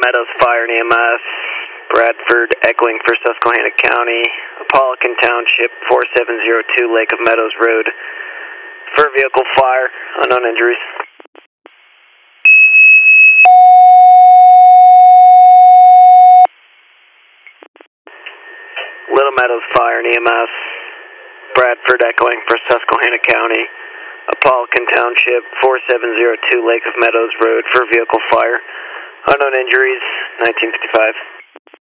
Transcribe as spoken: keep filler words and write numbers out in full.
Meadows Fire and E M S, Bradford echoing for Susquehanna County, Apollican Township, four seven zero two Lake of Meadows Road. For vehicle fire, unknown injuries. Little Meadows Fire and E M S, Bradford echoing for Susquehanna County, Apollican Township, four seven zero two Lake of Meadows Road for vehicle fire. Unknown injuries, nineteen fifty-five.